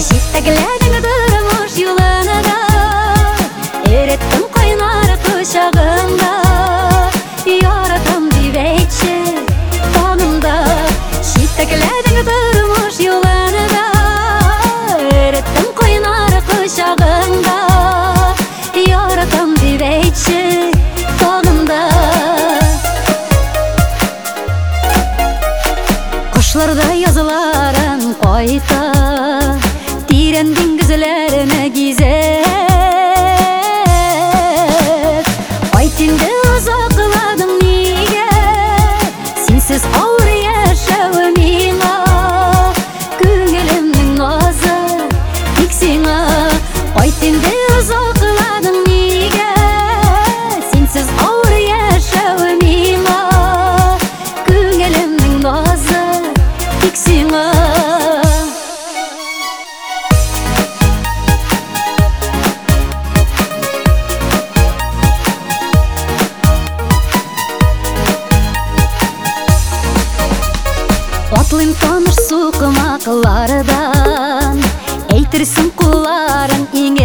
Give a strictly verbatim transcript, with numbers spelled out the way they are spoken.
Шиттәгеләрең дырмыш юлыңда, Ереттің қойнар құшағында, Яратам дип әйтче таңымда. Шиттәгеләрең дырмыш юлыңда, Ереттің қойнар құшағында, Яратам дип әйтче таңымда. Құшларда языларын қайта, Тирен диңгезләренә гизеп, Айт инде озакладың нигә, Синсез авыр яшәү миңа, Күңелемнең назы тик сиңа. Айт инде озакладың нигә, Синсез авыр яшәү миңа, Күңелемнең назы тик сиңа. Атлыйм таныш сукмаклардан, әйтерсең кулларың иң